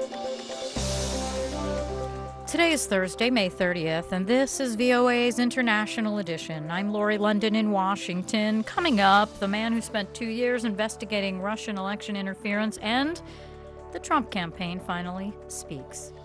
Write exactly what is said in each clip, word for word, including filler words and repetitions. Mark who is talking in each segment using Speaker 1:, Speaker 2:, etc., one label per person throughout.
Speaker 1: Today is Thursday, May thirtieth, and this is V O A's International Edition. I'm Lori London in Washington. Coming up, the man who spent two years investigating Russian election interference and the Trump campaign finally speaks.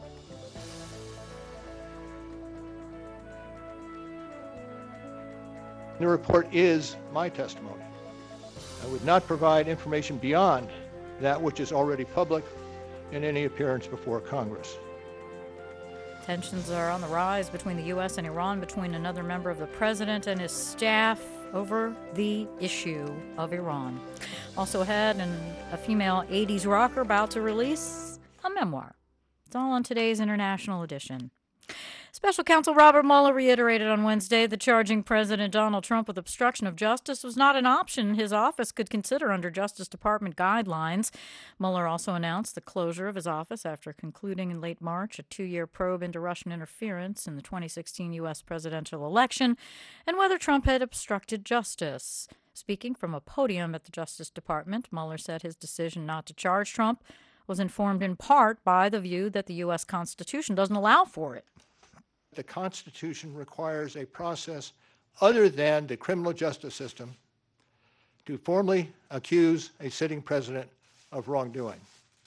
Speaker 2: The report is my testimony. I would not provide information beyond that which is already public in any appearance before Congress.
Speaker 1: Tensions are on the rise between the U S and Iran, between another member of the president and his staff over the issue of Iran. Also ahead, and a female eighties rocker about to release a memoir. It's all on today's International Edition. Special counsel Robert Mueller reiterated on Wednesday that charging President Donald Trump with obstruction of justice was not an option his office could consider under Justice Department guidelines. Mueller also announced the closure of his office after concluding in late March a two-year probe into Russian interference in the twenty sixteen U S presidential election and whether Trump had obstructed justice. Speaking from a podium at the Justice Department, Mueller said his decision not to charge Trump was informed in part by the view that the U S Constitution doesn't allow for it.
Speaker 2: The Constitution requires a process other than the criminal justice system to formally accuse a sitting president of wrongdoing.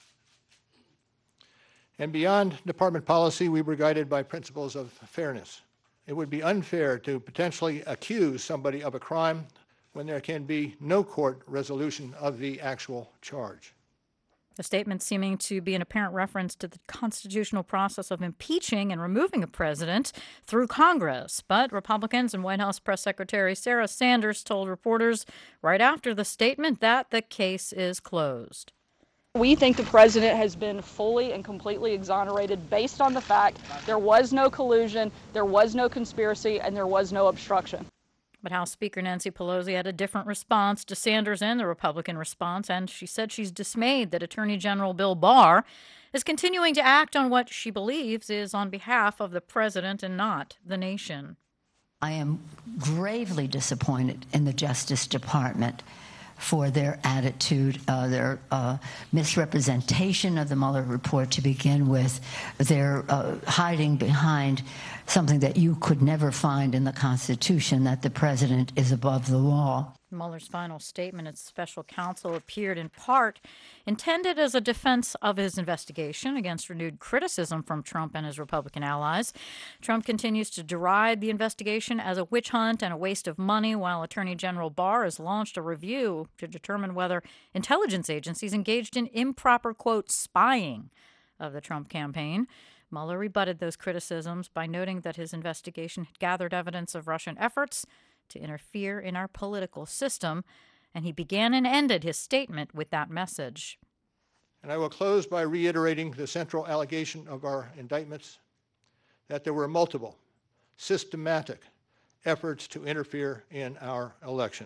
Speaker 2: And beyond department policy, we were guided by principles of fairness. It would be unfair to potentially accuse somebody of a crime when there can be no court resolution of the actual charge.
Speaker 1: The statement seeming to be an apparent reference to the constitutional process of impeaching and removing a president through Congress. But Republicans and White House Press Secretary Sarah Sanders told reporters right after the statement that the case is closed.
Speaker 3: We think the president has been fully and completely exonerated based on the fact there was no collusion, there was no conspiracy, and there was no obstruction.
Speaker 1: But House Speaker Nancy Pelosi had a different response to Sanders and the Republican response, and she said she's dismayed that Attorney General Bill Barr is continuing to act on what she believes is on behalf of the president and not the nation.
Speaker 4: I am gravely disappointed in the Justice Department for their attitude, uh, their uh, misrepresentation of the Mueller report to begin with, their uh, hiding behind something that you could never find in the Constitution, that the president is above the law.
Speaker 1: Mueller's final statement as special counsel appeared in part intended as a defense of his investigation against renewed criticism from Trump and his Republican allies. Trump continues to deride the investigation as a witch hunt and a waste of money, while Attorney General Barr has launched a review to determine whether intelligence agencies engaged in improper, quote, spying of the Trump campaign. Mueller rebutted those criticisms by noting that his investigation had gathered evidence of Russian efforts to interfere in our political system, and he began and ended his statement with that message.
Speaker 2: And I will close by reiterating the central allegation of our indictments, that there were multiple, systematic efforts to interfere in our election.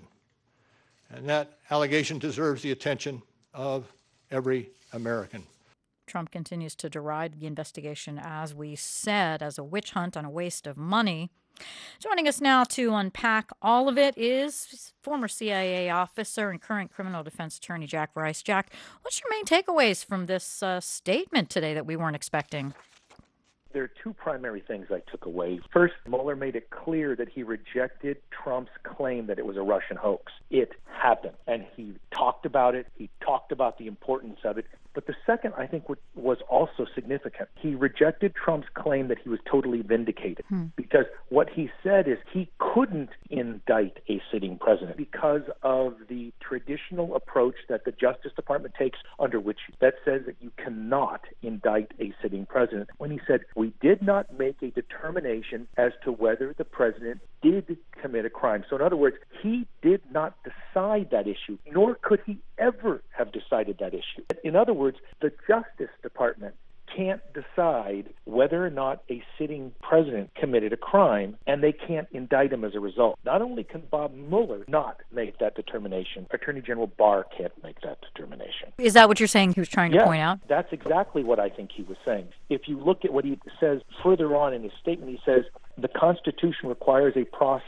Speaker 2: And that allegation deserves the attention of every American.
Speaker 1: Trump continues to deride the investigation, as we said, as a witch hunt and a waste of money. Joining us now to unpack all of it is former C I A officer and current criminal defense attorney Jack Rice. Jack, what's your main takeaways from this uh, statement today that we weren't expecting?
Speaker 5: There are two primary things I took away. First, Mueller made it clear that he rejected Trump's claim that it was a Russian hoax. It happened, and he talked about it. He talked about the importance of it. But the second, I think, was also significant. He rejected Trump's claim that he was totally vindicated, hmm. because what he said is he couldn't indict a sitting president because of the traditional approach that the Justice Department takes, under which that says that you cannot indict a sitting president. When he said, we did not make a determination as to whether the president did commit a crime. So in other words, he did not decide that issue, nor could he ever have decided that issue. In other words, the Justice Department can't decide whether or not a sitting president committed a crime, and they can't indict him as a result. Not only can Bob Mueller not make that determination, Attorney General Barr can't make that determination.
Speaker 1: Is that what you're saying he was trying to
Speaker 5: yes,
Speaker 1: point out?
Speaker 5: That's exactly what I think he was saying. If you look at what he says further on in his statement, he says, the Constitution requires a process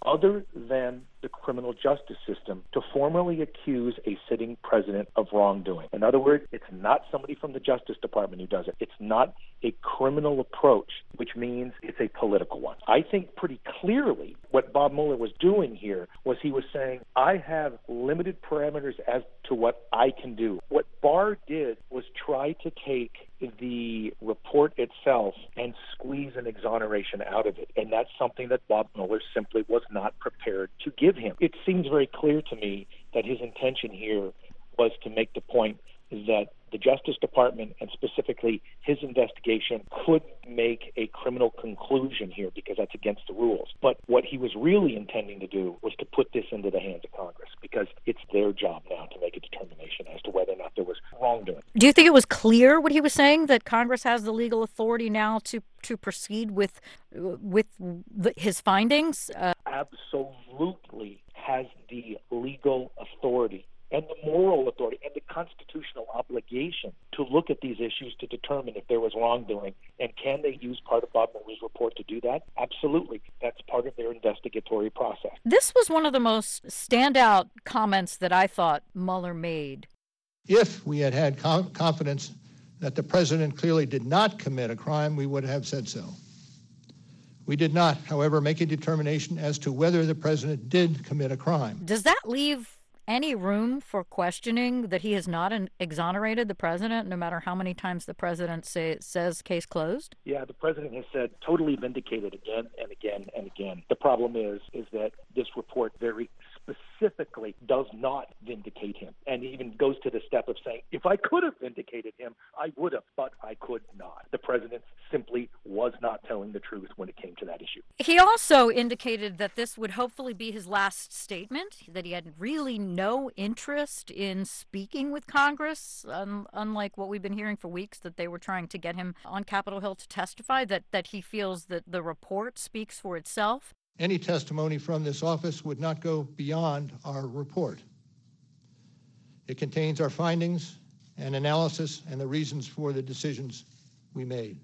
Speaker 5: other than the criminal justice system to formally accuse a sitting president of wrongdoing. In other words, it's not somebody from the Justice Department who does it. It's not a criminal approach, which means it's a political one. I think pretty clearly what Bob Mueller was doing here was he was saying, I have limited parameters as to what I can do. What Barr did was try to take the report itself and squeeze an exoneration out of it. And that's something that Bob Mueller simply was not prepared to give him. It seems very clear to me that his intention here was to make the point that the Justice Department, and specifically his investigation, could make a criminal conclusion here because that's against the rules. But what he was really intending to do was to put this into the hands of Congress, because it's their job now to make a determination as to whether or not there was wrongdoing.
Speaker 1: Do you think it was clear what he was saying, that Congress has the legal authority now to, to proceed with with the, his findings? Uh,
Speaker 5: Absolutely has the legal authority and the moral authority and the constitutional obligation to look at these issues to determine if there was wrongdoing. And can they use part of Bob Mueller's report to do that? Absolutely. That's part of their investigatory process.
Speaker 1: This was one of the most standout comments that I thought Mueller made.
Speaker 2: If we had had com- confidence that the president clearly did not commit a crime, we would have said so. We did not, however, make a determination as to whether the president did commit a crime.
Speaker 1: Does that leave any room for questioning that he has not an- exonerated the president, no matter how many times the president say, says case closed?
Speaker 5: Yeah, the president has said totally vindicated again and again and again. The problem is, is that this report very specifically does not vindicate him, and even goes to the step of saying, if I could have vindicated him, I would have, but I could not. The president simply was not telling the truth when it came to that issue.
Speaker 1: He also indicated that this would hopefully be his last statement, that he had really no interest in speaking with Congress, um, unlike what we've been hearing for weeks, that they were trying to get him on Capitol Hill to testify, that, that he feels that the report speaks for itself.
Speaker 2: Any testimony from this office would not go beyond our report. It contains our findings and analysis and the reasons for the decisions we made.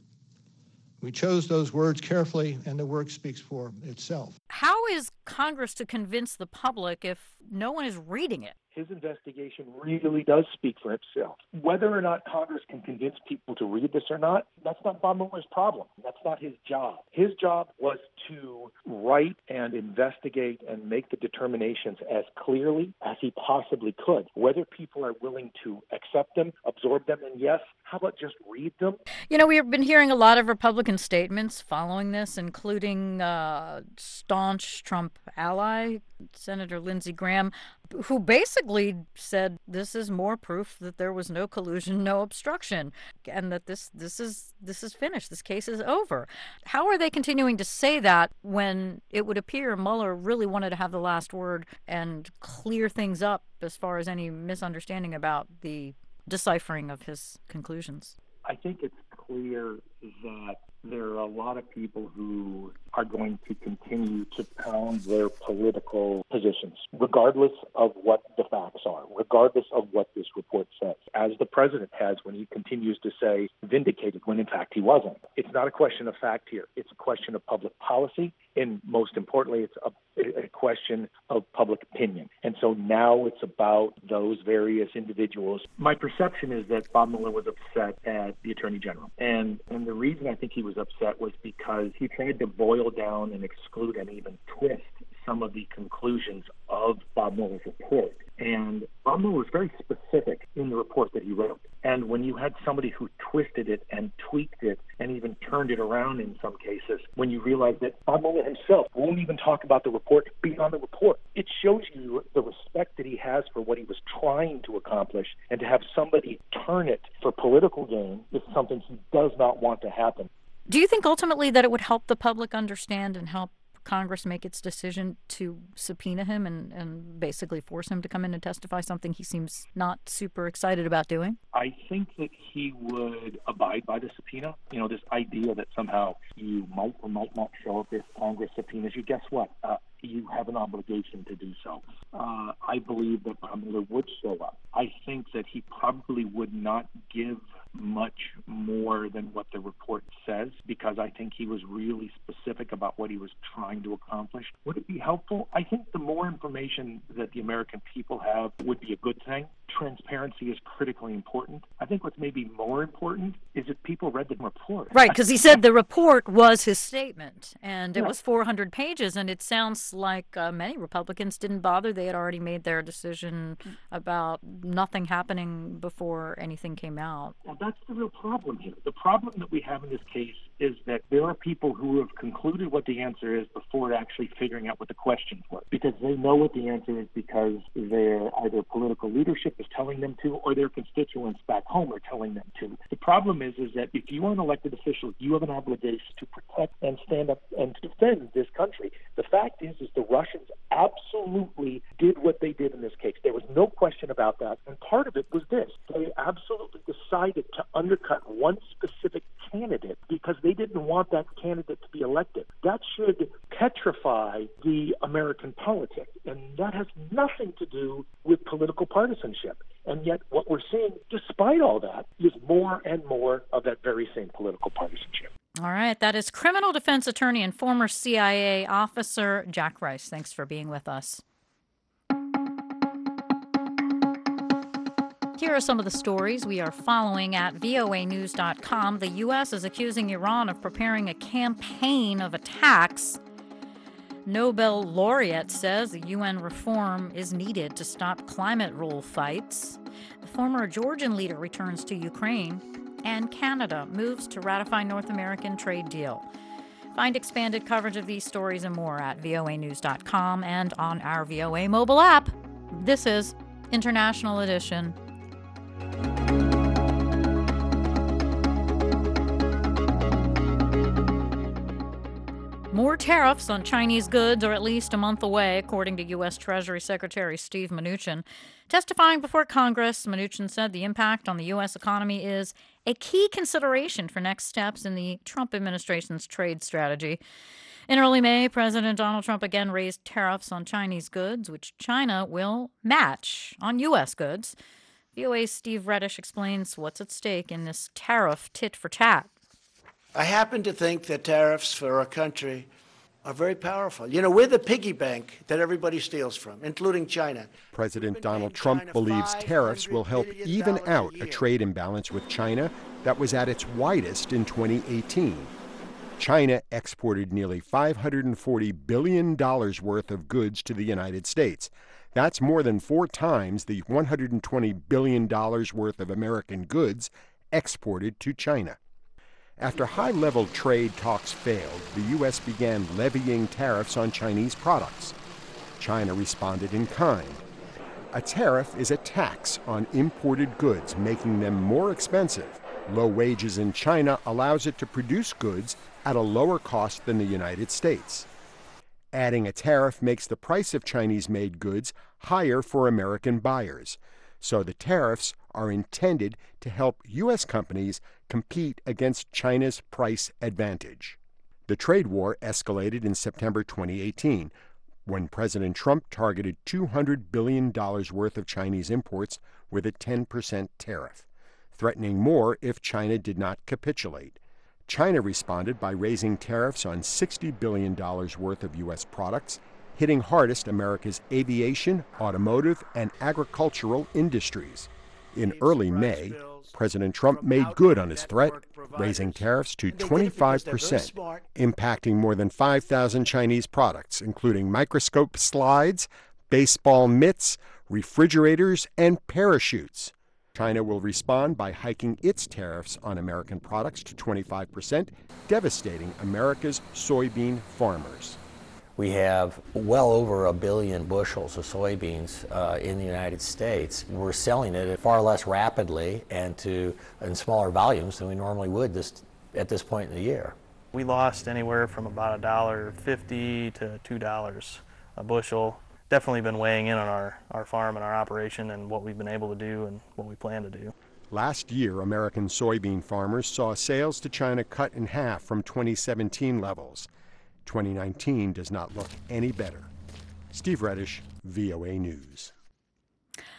Speaker 2: We chose those words carefully, and the work speaks for itself.
Speaker 1: How is Congress to convince the public if no one is reading it?
Speaker 5: His investigation really does speak for itself. Whether or not Congress can convince people to read this or not, that's not Bob Mueller's problem. That's not his job. His job was to write and investigate and make the determinations as clearly as he possibly could. Whether people are willing to accept them, absorb them, and yes, how about just read them?
Speaker 1: You know, we've been hearing a lot of Republican statements following this, including uh, staunch Trump ally, Senator Lindsey Graham, who basically said this is more proof that there was no collusion, no obstruction, and that this this is this is finished. This case is over. How are they continuing to say that when it would appear Mueller really wanted to have the last word and clear things up as far as any misunderstanding about the deciphering of his conclusions?
Speaker 5: I think it's clear that there are a lot of people who are going to continue to pound their political positions, regardless of what the facts are, regardless of what this report says, as the president has when he continues to say vindicated when in fact he wasn't. It's not a question of fact here. It's a question of public policy, and most importantly, it's a, a question of public opinion. And so now it's about those various individuals. My perception is that Bob Mueller was upset at the Attorney General. And, and the reason I think he was upset was because he tried to boil down and exclude and even twist some of the conclusions of Bob Mueller's report. And Bob Mueller was very specific in the report that he wrote. And when you had somebody who twisted it and tweaked it and even turned it around in some cases, when you realize that Bob Mueller himself won't even talk about the report beyond the report, it shows you the respect that he has for what he was trying to accomplish, and to have somebody turn it for political gain is something he does not want to happen.
Speaker 1: Do you think ultimately that it would help the public understand and help Congress make its decision to subpoena him and, and basically force him to come in and testify, something he seems not super excited about doing?
Speaker 5: I think that he would abide by the subpoena. You know, this idea that somehow you might or might not show up if Congress subpoenas you. Guess what? Uh, you have an obligation to do so. Uh, I believe that Bob Mueller would show up. I think that he probably would not give much more than what the report says, because I think he was really specific about what he was trying to accomplish. Would it be helpful? I think the more information that the American people have would be a good thing. Transparency is critically important. I think what's maybe more important is if people read the report.
Speaker 1: Right, because he said the report was his statement, and it
Speaker 5: Yeah.
Speaker 1: was four hundred pages, and it sounds like uh, many Republicans didn't bother. They had already made their decision about nothing happening before anything came out.
Speaker 5: Well, that's the real problem here. The problem that we have in this case is that there are people who have concluded what the answer is before actually figuring out what the questions were, because they know what the answer is because their either political leadership is telling them to or their constituents back home are telling them to. The problem is, is that if you are an elected official, you have an obligation to protect and stand up and to defend this country. The fact is, is the Russians absolutely did what they did in this case. There was no question about that. And part of it was this. They absolutely decided to undercut one specific candidate because they didn't want that candidate to be elected. That should petrify the American politics, and that has nothing to do with political partisanship. And yet what we're seeing, despite all that, is more and more of that very same political partisanship.
Speaker 1: All right, that is criminal defense attorney and former C I A officer Jack Rice. Thanks for being with us. Here are some of the stories we are following at V O A news dot com. The U S is accusing Iran of preparing a campaign of attacks. Nobel laureate says the U N reform is needed to stop climate rule fights. The former Georgian leader returns to Ukraine. And Canada moves to ratify North American trade deal. Find expanded coverage of these stories and more at V O A news dot com and on our V O A mobile app. This is International Edition. More tariffs on Chinese goods are at least a month away, according to U S. Treasury Secretary Steve Mnuchin. Testifying before Congress, Mnuchin said the impact on the U S economy is a key consideration for next steps in the Trump administration's trade strategy. In early May, President Donald Trump again raised tariffs on Chinese goods, which China will match on U S goods. V O A's Steve Reddish explains what's at stake in this tariff tit for tat.
Speaker 6: I happen to think that tariffs for our country are very powerful. You know, we're the piggy bank that everybody steals from, including China.
Speaker 7: President Donald Trump believes tariffs will help even out a trade imbalance with China that was at its widest in twenty eighteen. China exported nearly five hundred forty billion dollars worth of goods to the United States. That's more than four times the one hundred twenty billion dollars worth of American goods exported to China. After high-level trade talks failed, the U S began levying tariffs on Chinese products. China responded in kind. A tariff is a tax on imported goods, making them more expensive. Low wages in China allows it to produce goods at a lower cost than the United States. Adding a tariff makes the price of Chinese-made goods higher for American buyers. So the tariffs are intended to help U S companies compete against China's price advantage. The trade war escalated in September twenty eighteen, when President Trump targeted two hundred billion dollars worth of Chinese imports with a ten percent tariff, threatening more if China did not capitulate. China responded by raising tariffs on sixty billion dollars worth of U S products, hitting hardest America's aviation, automotive, and agricultural industries. In early May, President Trump made good on his threat, raising tariffs to twenty-five percent, impacting more than five thousand Chinese products, including microscope slides, baseball mitts, refrigerators, and parachutes. China will respond by hiking its tariffs on American products to twenty-five percent, devastating America's soybean farmers.
Speaker 8: We have well over a billion bushels of soybeans uh, in the United States. We're selling it far less rapidly and to in smaller volumes than we normally would this at this point in the year.
Speaker 9: We lost anywhere from about a dollar fifty to two dollars a bushel. Definitely been weighing in on our, our farm and our operation and what we've been able to do and what we plan to do.
Speaker 7: Last year, American soybean farmers saw sales to China cut in half from twenty seventeen levels. twenty nineteen does not look any better. Steve Reddish, V O A News.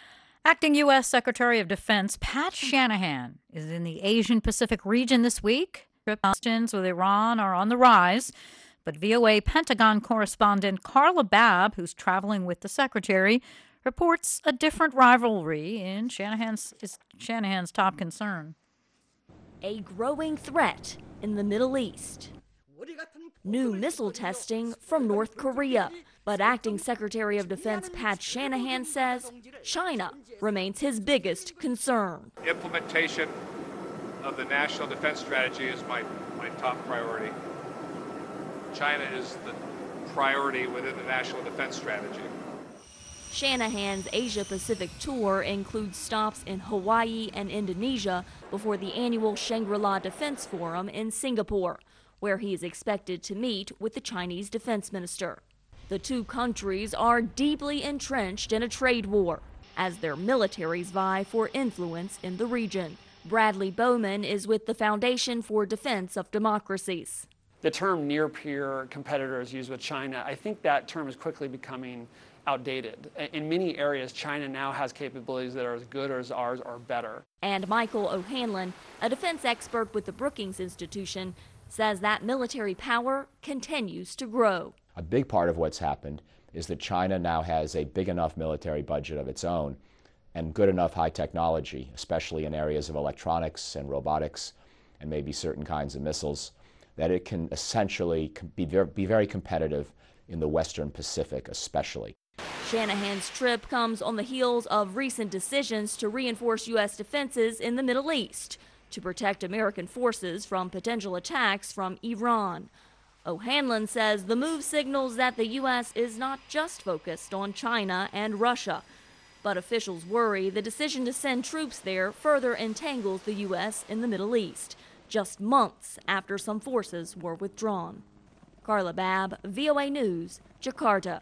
Speaker 1: Acting U S Secretary of Defense Pat Shanahan is in the Asian Pacific region this week. Tensions with Iran are on the rise, but V O A Pentagon correspondent Carla Babb, who's traveling with the secretary, reports a different rivalry in Shanahan's, is Shanahan's top concern.
Speaker 10: A growing threat in the Middle East. New missile testing from North Korea. But Acting Secretary of Defense Pat Shanahan says China remains his biggest concern.
Speaker 11: Implementation of the National Defense Strategy is my, my top priority. China is the priority within the National Defense Strategy.
Speaker 10: Shanahan's Asia-Pacific tour includes stops in Hawaii and Indonesia before the annual Shangri-La Defense Forum in Singapore, where he is expected to meet with the Chinese defense minister. The two countries are deeply entrenched in a trade war as their militaries vie for influence in the region. Bradley Bowman is with the Foundation for Defense of Democracies.
Speaker 12: The term near-peer competitor is used with China. I think that term is quickly becoming outdated. In many areas, China now has capabilities that are as good as ours or better.
Speaker 10: And Michael O'Hanlon, a defense expert with the Brookings Institution, says that military power continues to grow.
Speaker 13: A big part of what's happened is that China now has a big enough military budget of its own and good enough high technology, especially in areas of electronics and robotics and maybe certain kinds of missiles, that it can essentially be very, be very competitive in the Western Pacific especially.
Speaker 10: Shanahan's trip comes on the heels of recent decisions to reinforce U S defenses in the Middle East to protect American forces from potential attacks from Iran. O'Hanlon says the move signals that the U S is not just focused on China and Russia, but officials worry the decision to send troops there further entangles the U S in the Middle East, just months after some forces were withdrawn. Carla Babb, V O A News, Jakarta.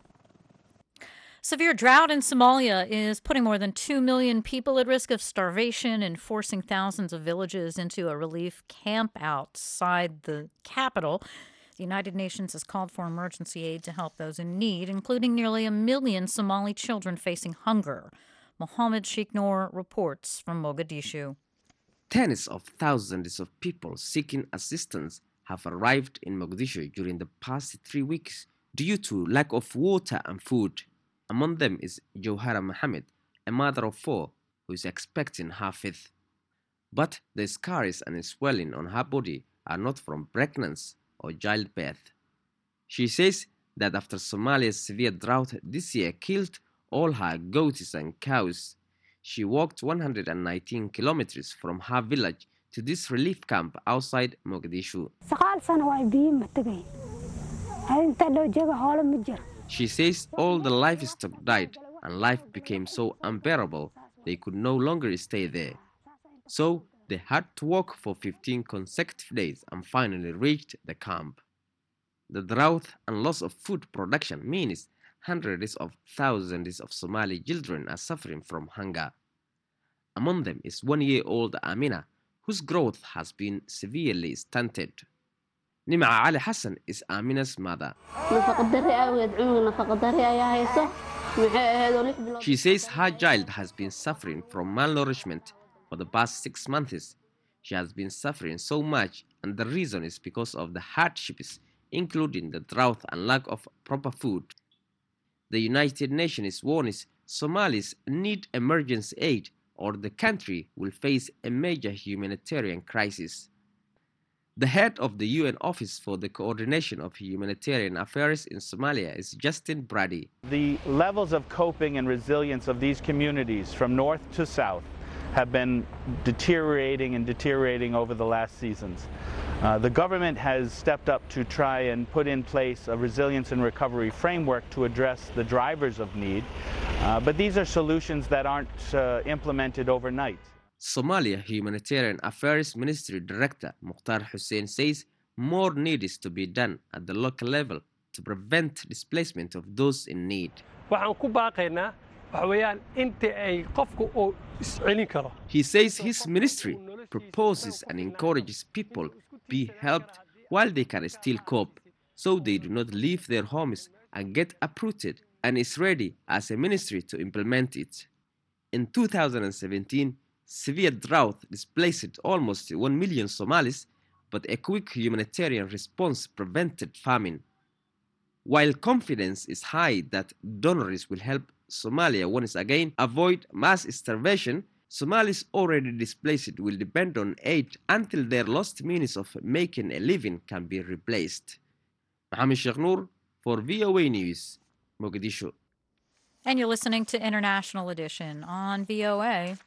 Speaker 1: Severe drought in Somalia is putting more than two million people at risk of starvation and forcing thousands of villages into a relief camp outside the capital. The United Nations has called for emergency aid to help those in need, including nearly a million Somali children facing hunger. Mohammed Sheikh Noor reports from Mogadishu.
Speaker 14: Tens of thousands of people seeking assistance have arrived in Mogadishu during the past three weeks due to lack of water and food. Among them is Johara Mohammed, a mother of four who is expecting her fifth. But the scars and swelling on her body are not from pregnancy or childbirth. She says that after Somalia's severe drought this year killed all her goats and cows, she walked one hundred nineteen kilometers from her village to this relief camp outside Mogadishu. She says all the livestock died and life became so unbearable they could no longer stay there. So they had to walk for fifteen consecutive days and finally reached the camp. The drought and loss of food production means hundreds of thousands of Somali children are suffering from hunger. Among them is one-year-old Amina, whose growth has been severely stunted. Nima Ali Hassan is Amina's mother. She says her child has been suffering from malnourishment for the past six months. She has been suffering so much, and the reason is because of the hardships, including the drought and lack of proper food. The United Nations warns Somalis need emergency aid or the country will face a major humanitarian crisis. The head of the U N Office for the Coordination of Humanitarian Affairs in Somalia is Justin Brady.
Speaker 15: The levels of coping and resilience of these communities from north to south have been deteriorating and deteriorating over the last seasons. Uh, the government has stepped up to try and put in place a resilience and recovery framework to address the drivers of need, uh, but these are solutions that aren't uh, implemented overnight.
Speaker 14: Somalia Humanitarian Affairs Ministry Director Mukhtar Hussein says more needs to be done at the local level to prevent displacement of those in need. He says his ministry proposes and encourages people be helped while they can still cope, so they do not leave their homes and get uprooted, and is ready as a ministry to implement it. In two thousand seventeen, severe drought displaced almost one million Somalis, but a quick humanitarian response prevented famine. While confidence is high that donors will help Somalia once again avoid mass starvation, Somalis already displaced will depend on aid until their lost means of making a living can be replaced. Mohamed Sheikh Noor for V O A News, Mogadishu.
Speaker 1: And you're listening to International Edition on V O A.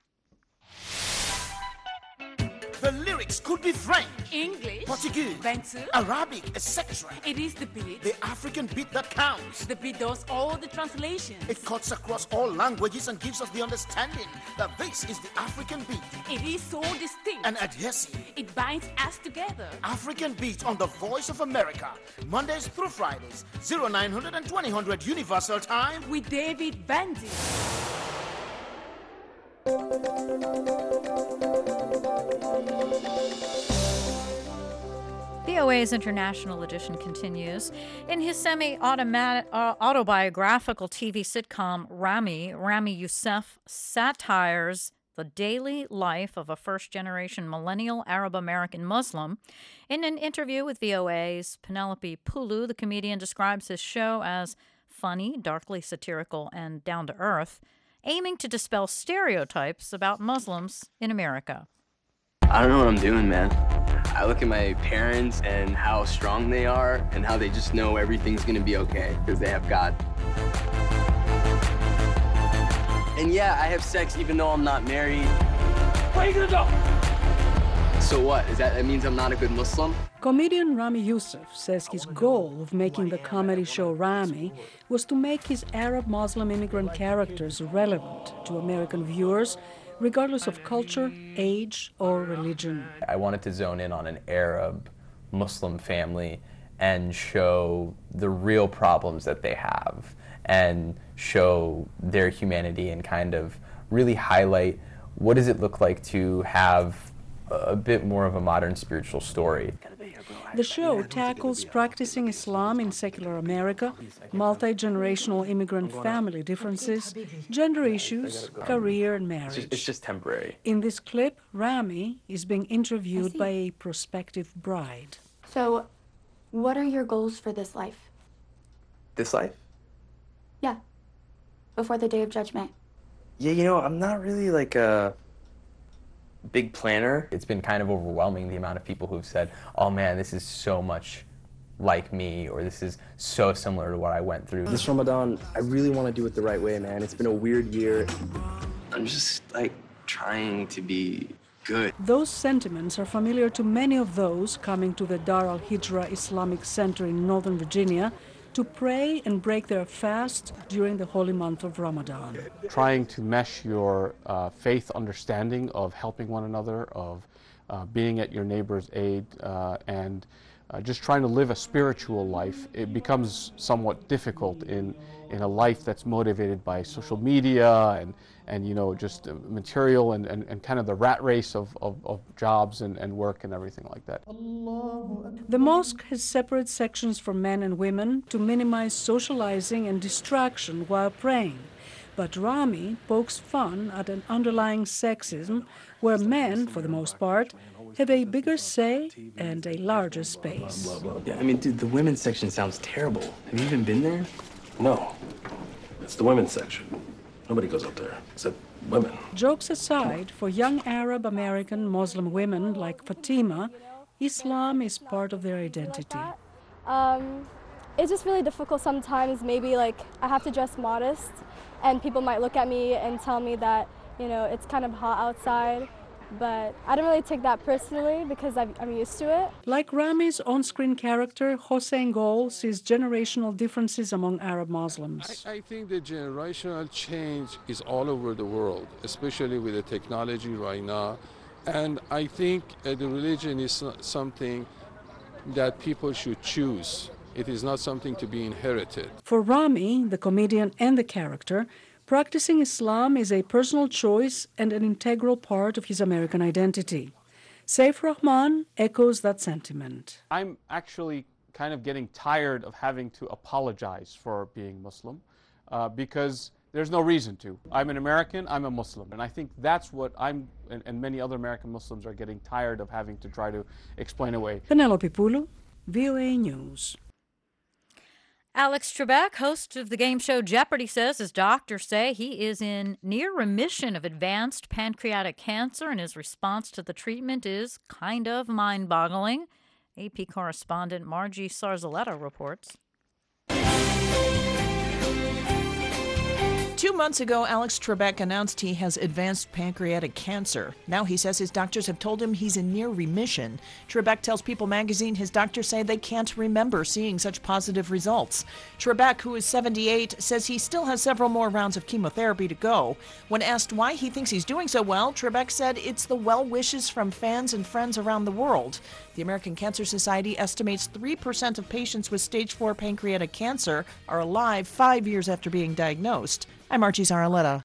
Speaker 16: The lyrics could be French,
Speaker 17: English,
Speaker 16: Portuguese,
Speaker 17: Bantu,
Speaker 16: Arabic, et cetera.
Speaker 17: It is the beat.
Speaker 16: The African beat that counts.
Speaker 17: The beat does all the translations.
Speaker 16: It cuts across all languages and gives us the understanding that this is the African beat.
Speaker 17: It is so distinct
Speaker 16: and adhesive.
Speaker 17: It binds us together.
Speaker 16: African beat on the Voice of America, Mondays through Fridays, oh nine hundred and twenty hundred Universal Time
Speaker 17: with David Bandy.
Speaker 1: V O A's International Edition continues. In his semi-autobiographical T V sitcom Ramy, Ramy Youssef satires the daily life of a first-generation millennial Arab-American Muslim. In an interview with V O A's Penelope Pulu, the comedian describes his show as funny, darkly satirical, and down-to-earth, aiming to dispel stereotypes about Muslims in America.
Speaker 18: I don't know what I'm doing, man. I look at my parents and how strong they are and how they just know everything's gonna be okay because they have God. And yeah, I have sex even though I'm not married. Where are you gonna go? So what? Is that, that means I'm not a good Muslim?
Speaker 19: Comedian Ramy Youssef says his goal of making the comedy show Ramy was to make his Arab Muslim immigrant characters relevant to American viewers, regardless of culture, age, or religion.
Speaker 18: I wanted to zone in on an Arab Muslim family and show the real problems that they have and show their humanity and kind of really highlight what does it look like to have a bit more of a modern spiritual story.
Speaker 19: The show tackles practicing Islam in secular America, multi-generational immigrant family differences, gender issues, career and marriage.
Speaker 18: It's just, it's just temporary.
Speaker 19: In this clip, Ramy is being interviewed by a prospective bride.
Speaker 20: So, what are your goals for this life?
Speaker 18: This life?
Speaker 20: Yeah, before the Day of Judgment.
Speaker 18: Yeah, you know, I'm not really like a big planner. It's been kind of overwhelming, the amount of people who've said, oh man, this is so much like me, or this is so similar to what I went through.
Speaker 21: This Ramadan, I really want to do it the right way, man. It's been a weird year.
Speaker 18: I'm just like trying to be good.
Speaker 19: Those sentiments are familiar to many of those coming to the Dar al-Hijra Islamic Center in Northern Virginia to pray and break their fast during the holy month of Ramadan.
Speaker 22: Trying to mesh your uh, faith understanding of helping one another, of uh, being at your neighbor's aid, uh, and uh, just trying to live a spiritual life, it becomes somewhat difficult in, in a life that's motivated by social media and, and you know, just material and, and, and kind of the rat race of, of, of jobs and, and work and everything like that.
Speaker 19: The mosque has separate sections for men and women to minimize socializing and distraction while praying. But Ramy pokes fun at an underlying sexism where men, for the most part, have a bigger say and a larger space.
Speaker 18: Yeah, I mean, dude, the women's section sounds terrible. Have you even been there?
Speaker 21: No, it's the women's section. Nobody goes up there except women.
Speaker 19: Jokes aside, for young Arab American Muslim women like Fatima, Islam is part of their identity.
Speaker 23: Um, it's just really difficult sometimes. Maybe like I have to dress modest, and people might look at me and tell me that, you know, it's kind of hot outside. But I don't really take that personally because I've, I'm used to it.
Speaker 19: Like Ramy's on-screen character, Hossein Gol sees generational differences among Arab Muslims.
Speaker 24: I, I think the generational change is all over the world, especially with the technology right now. And I think uh, the religion is something that people should choose. It is not something to be inherited.
Speaker 19: For Ramy, the comedian and the character, practicing Islam is a personal choice and an integral part of his American identity. Saif Rahman echoes that sentiment.
Speaker 22: I'm actually kind of getting tired of having to apologize for being Muslim uh, because There's no reason to. I'm an American, I'm a Muslim. And I think that's what I'm, and, and many other American Muslims are getting tired of having to try to explain away.
Speaker 19: Penelope Poulo, V O A News.
Speaker 1: Alex Trebek, host of the game show Jeopardy, says his doctors say he is in near remission of advanced pancreatic cancer, and his response to the treatment is kind of mind-boggling. A P correspondent Margie Sarzaletta reports.
Speaker 2: Two months ago, Alex Trebek announced he has advanced pancreatic cancer. Now he says his doctors have told him he's in near remission. Trebek tells People magazine his doctors say they can't remember seeing such positive results. Trebek, who is seventy-eight, says he still has several more rounds of chemotherapy to go. When asked why he thinks he's doing so well, Trebek said it's the well wishes from fans and friends around the world. The American Cancer Society estimates three percent of patients with stage four pancreatic cancer are alive five years after being diagnosed. I'm Archie Zaraletta.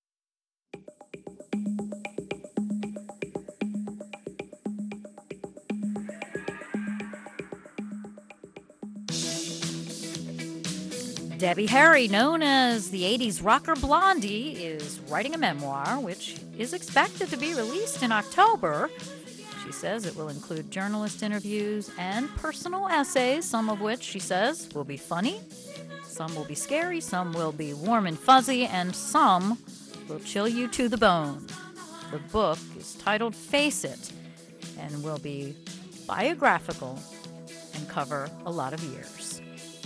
Speaker 1: Debbie Harry, known as the eighties rocker Blondie, is writing a memoir which is expected to be released in October. She says it will include journalist interviews and personal essays, some of which, she says, will be funny, some will be scary, some will be warm and fuzzy, and some will chill you to the bone. The book is titled Face It and will be biographical and cover a lot of years.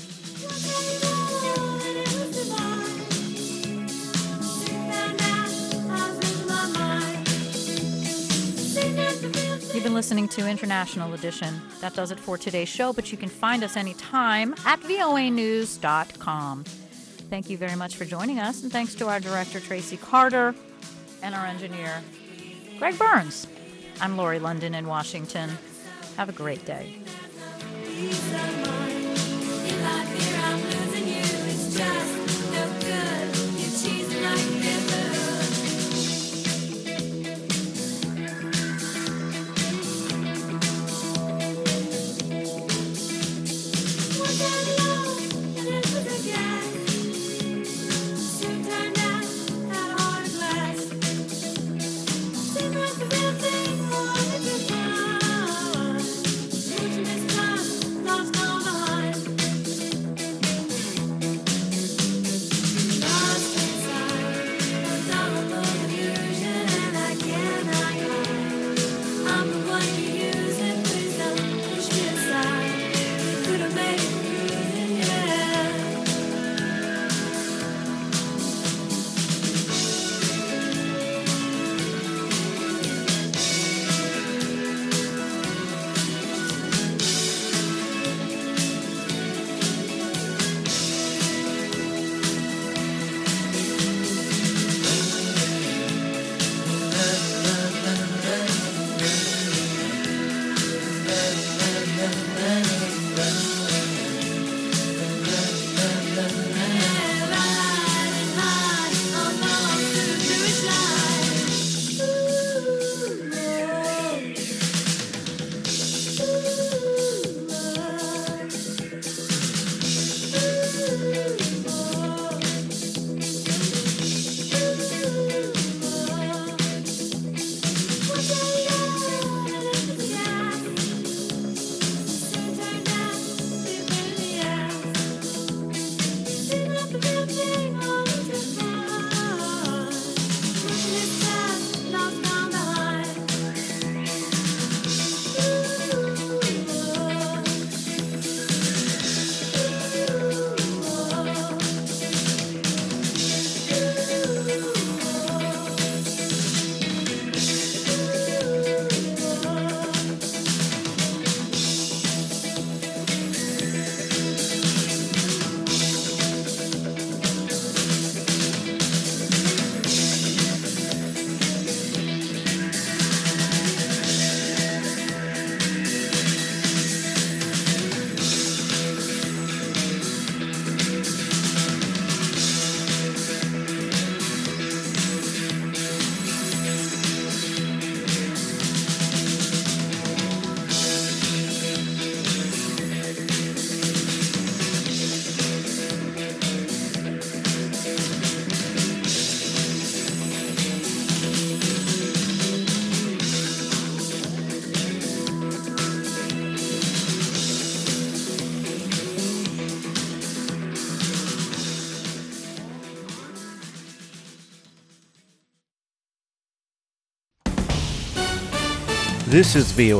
Speaker 1: You've been listening to International Edition. That does it for today's show, but you can find us anytime at V O A news dot com. Thank you very much for joining us, and thanks to our director, Tracy Carter, and our engineer, Greg Burns. I'm Lori London in Washington. Have a great day.
Speaker 3: Could have made it through This is V O A.